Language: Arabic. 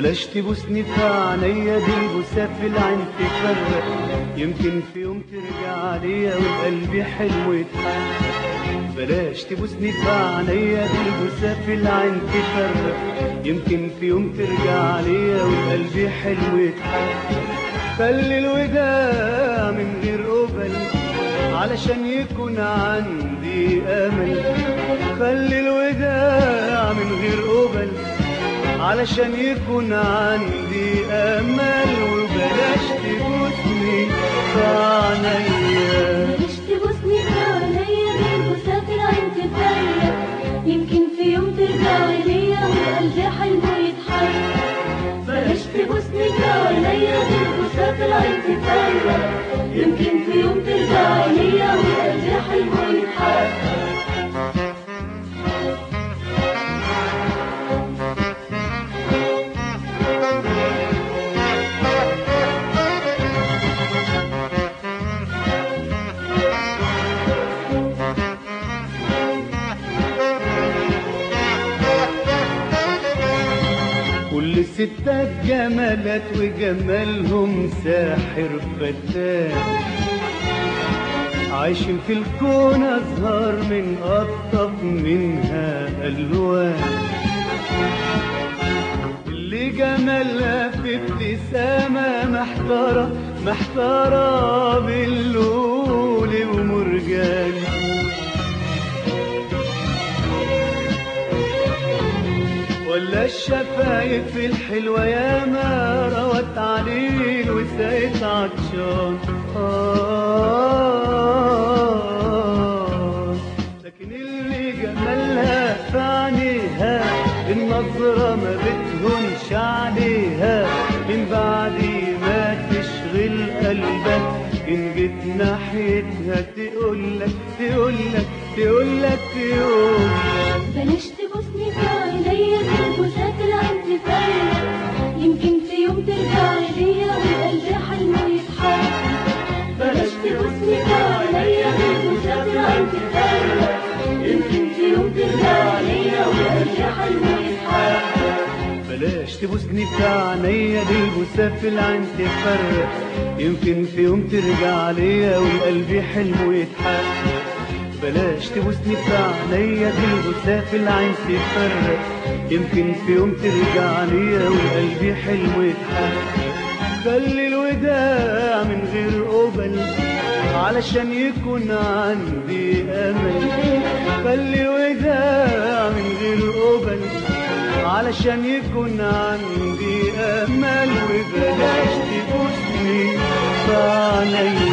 بلاش تبوسني في عينيا دي البوسة في العين تفرق، يمكن في يوم ترجع ليا وقلبي حلو يتحقق. بلاش تبوسني في عينيا دي البوسة في العين تفرق، يمكن في يوم ترجع ليا وقلبي حلو يتحقق. خلي الوداع من غير قبل علشان يكون عندي امل، خلي الوداع من غير قبل علشان يكون عندي امل. وبلاش تبوسني في عينيا، بلاش تبوسني في عينيا دي البوسة في العين تفرق، يمكن في يوم ترجع ليا وقلبي حلمه يتحقق. بلاش تبوسني في عينيا دي البوسة في العين تفرق، يمكن في يوم ترجع ليا وقلبي حلمه يتحقق. كل الستات جمالات وجمالهم ساحر فتان، عايشين في الكون أزهار من أطف منها ألوان. اللي جمالها في ابتسامة محتارة محتارة باللول ومرجان، ولا الشفايف الحلوة ياما روت عليل وسقت عطشان. لكن اللي جمالها في عينيها النظرة ما بتهونش عليها، من بعد ما تشغل قلبك إن جيت ناحيتها تقولك تقولك تقولك تقولك. بلاش تبوسني في عينيا دي البوسة في العين تفرق، يمكن في يوم ترجع ليا وقلبي حلمه يتحقق. بلاش تبوسني في عينيا دي البوسة في العين تفرق، يمكن في يوم ترجع ليا وقلبي حلمه يتحقق. بلاش تبوسني في عينيا دي البوسة في العين تفرق، يمكن في يوم ترجع ليا وقلبي حلمه يتحقق. بلاش تبوسني في عينيا دي البوسة في العين تفرق، يمكن في يوم ترجع ليا وقلبي حلمه يتحقق. خلي الوداع من غير قبل علشان يكون عندي امل، خلي الوداع من غير قبل علشان يكون عندي امل. وبلاش تبوسني في عينيا